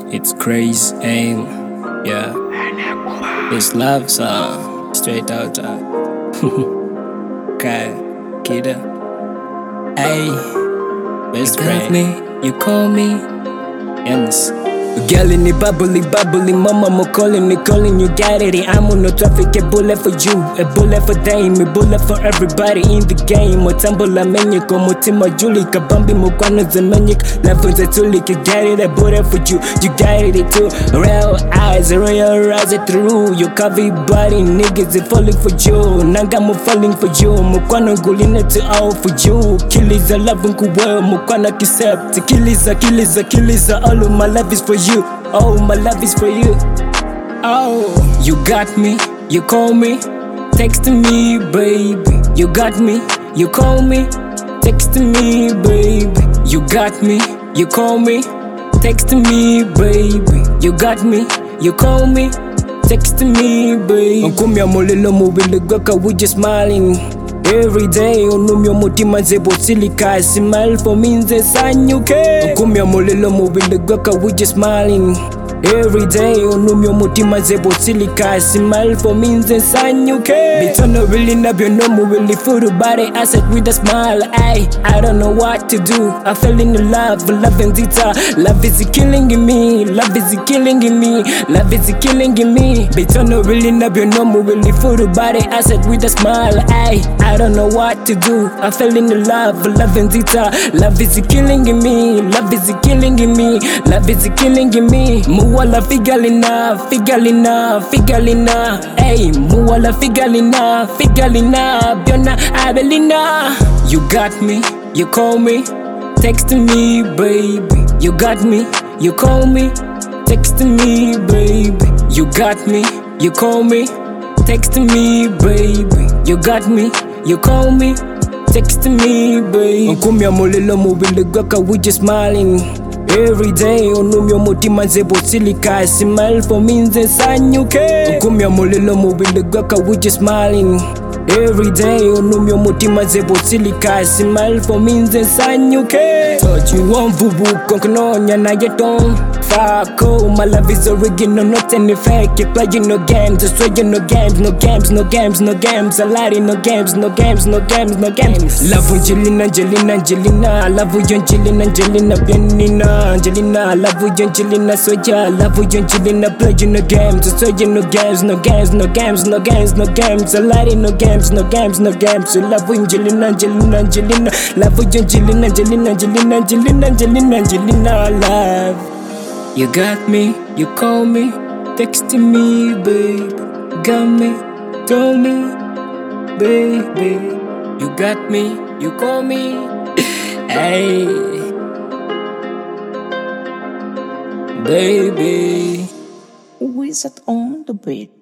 It's crazy, aim, yeah. It's love song, straight out. Okay, kidda. Hey, best friend. You call me, yes. Girl in the bubbly, mama mo calling, you got it. I'm on no traffic, a bullet for you, a bullet for them, a bullet for everybody in the game. Motambula menyek, mutima Julie, kabambi mukwano zemenyek, levels a tulik, you got it, a bullet for you got it too. Real eyes it through, you cover body, niggas are falling for you, nanga mo falling for you, mukwano gulina to all for you. Killies a love kuwe, mukwano accept, killies all of my love is for you. Oh, my love is for you. Oh, you got me, you call me, text me, baby. You got me, you call me, text me, baby. You got me, you call me, text me, baby. You got me, you call me, text me, baby. Nkumya molelo mubili gweka we just smiling every day. Onumyo mutima zebo silika, smile for me nze sanyuke. Nkumya molelo mubili gweka we just smiling every day. Onumyo mutima zebo silika, smile for me nze sanyuke. Bitono really nabyo no mu really full body asset with a smile. I don't know what to do. I fell in love and zita. Love is killing me, love is killing me, love is killing me. Bitono really nabyo no mu really full body asset with a smile. I don't know what to do. I fell in love and zita. Love is killing me, love is killing me, love is killing me. Muwala figalina, ay, muwala figalina, biona abelina. You got me, you call me, text me, baby. You got me, you call me, text me, baby. You got me, you call me, text me, baby. You got me, you call me, text me, baby. Nkumya molelo mubili gweka we just smiling every day. Onumyo mutima zebo silika, smile for me nze sanyuke. Nkumya molelo mubili gweka we just smiling every day. Onumyo mutima zebo silika, smile for me nze sanyuke. Thought you want vubu konkononya na yeton. Fuck, oh, my love is original, not any fake. You playing no games, destroying no games. I lie no games. Love Angelina, love you Angelina, Bianina, Angelina, love you Angelina, Soja, love you Angelina, playing no games, destroying no games. I lie no games. You love Angelina, love you Angelina, love. You got me, you call me, texting me, baby. Got me, told me, baby. You got me, you call me, hey, baby. Wizard on the beat.